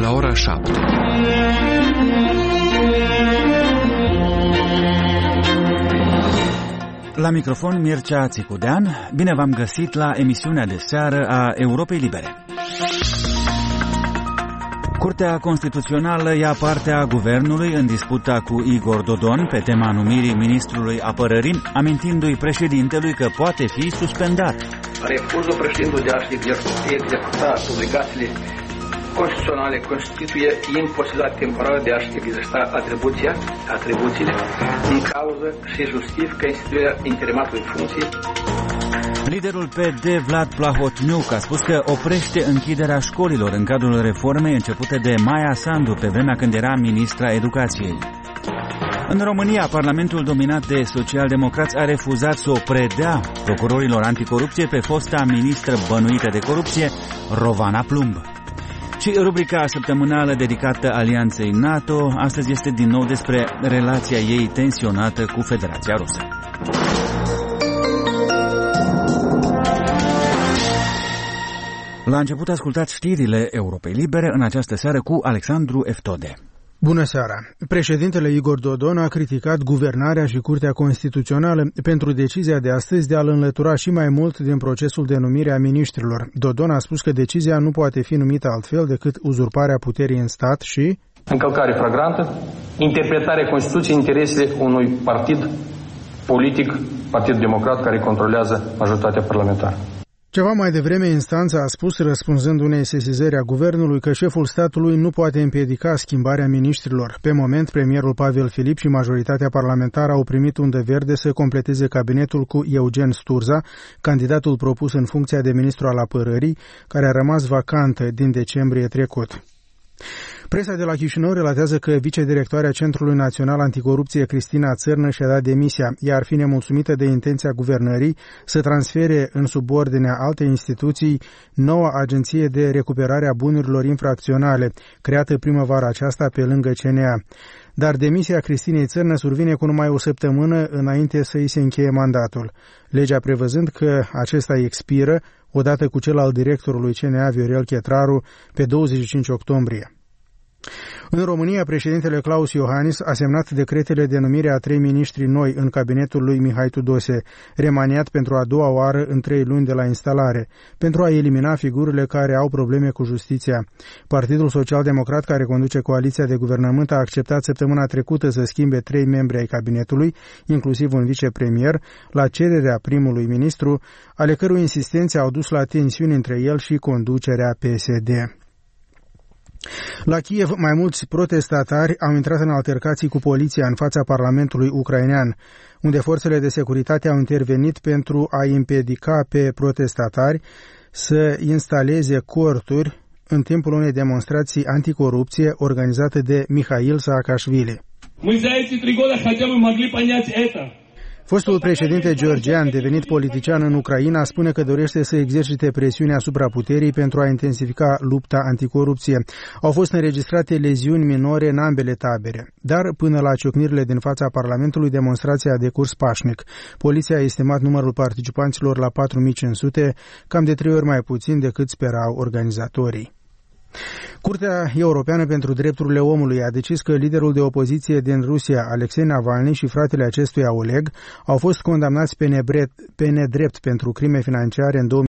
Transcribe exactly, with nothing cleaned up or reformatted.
la ora șapte. La microfon Mircea Țicudean, bine v-am găsit la emisiunea de seară a Europei Libere. Curtea Constituțională ia partea guvernului în disputa cu Igor Dodon pe tema numirii ministrului apărării, amintindu-i președintelui că poate fi suspendat. Refuzul președintelui de a executa obligațiile constituționale constituie imposibilitatea temporară de a-și exercita atribuția, atribuțiile în cauză și justifică instituirea interimatului funcției. Liderul P D, Vlad Plahotniuc, a spus că oprește închiderea școlilor în cadrul reformei începute de Maia Sandu pe vremea când era ministra educației. În România, Parlamentul dominat de socialdemocrați a refuzat să o predea procurorilor anticorupție pe fosta ministră bănuită de corupție, Rovana Plumb. Și rubrica săptămânală dedicată Alianței NATO, astăzi este din nou despre relația ei tensionată cu Federația Rusă. La început ascultați știrile Europei Libere în această seară cu Alexandru Eftode. Bună seara! Președintele Igor Dodon a criticat guvernarea și Curtea Constituțională pentru decizia de astăzi de a-l înlătura și mai mult din procesul de numire a miniștrilor. Dodon a spus că decizia nu poate fi numită altfel decât uzurparea puterii în stat și încălcare flagrantă, interpretarea Constituției în interesele unui partid politic, Partidul Democrat, care controlează majoritatea parlamentară. Ceva mai devreme, instanța a spus, răspunzând unei sesizări a guvernului, că șeful statului nu poate împiedica schimbarea miniștrilor. Pe moment, premierul Pavel Filip și majoritatea parlamentară au primit undă verde să completeze cabinetul cu Eugen Sturza, candidatul propus în funcția de ministru al apărării, care a rămas vacantă din decembrie trecut. Presa de la Chișinău relatează că vicedirectoarea Centrului Național Anticorupție, Cristina Țărnă, și-a dat demisia. Ea ar fi nemulțumită de intenția guvernării să transfere în subordinea alte instituții noua agenție de recuperare a bunurilor infracționale, creată primăvara aceasta pe lângă C N A. Dar demisia Cristinei Țărnă survine cu numai o săptămână înainte să îi se încheie mandatul. Legea prevăzând că acesta expiră odată cu cel al directorului C N A, Viorel Chetraru, pe douăzeci și cinci octombrie. În România, președintele Claus Iohannis a semnat decretele de numire a trei miniștri noi în cabinetul lui Mihai Tudose, remaniat pentru a doua oară în trei luni de la instalare, pentru a elimina figurile care au probleme cu justiția. Partidul Social-Democrat, care conduce coaliția de guvernământ, a acceptat săptămâna trecută să schimbe trei membri ai cabinetului, inclusiv un vicepremier, la cererea primului ministru, ale cărui insistențe au dus la tensiuni între el și conducerea P S D. La Kiev, mai mulți protestatari au intrat în altercații cu poliția în fața Parlamentului ucrainean, unde forțele de securitate au intervenit pentru a împiedica pe protestatari să instaleze corturi în timpul unei demonstrații anticorupție organizate de Mihail Saakashvili. Fostul președinte georgian, devenit politician în Ucraina, spune că dorește să exercite presiune asupra puterii pentru a intensifica lupta anticorupție. Au fost înregistrate leziuni minore în ambele tabere, dar până la ciocnirile din fața Parlamentului, demonstrația a decurs pașnic. Poliția a estimat numărul participanților la patru mii cinci sute, cam de trei ori mai puțin decât sperau organizatorii. Curtea Europeană pentru Drepturile Omului a decis că liderul de opoziție din Rusia, Alexei Navalny, și fratele acestuia, Oleg, au fost condamnați pe nedrept, pe nedrept pentru crime financiare în două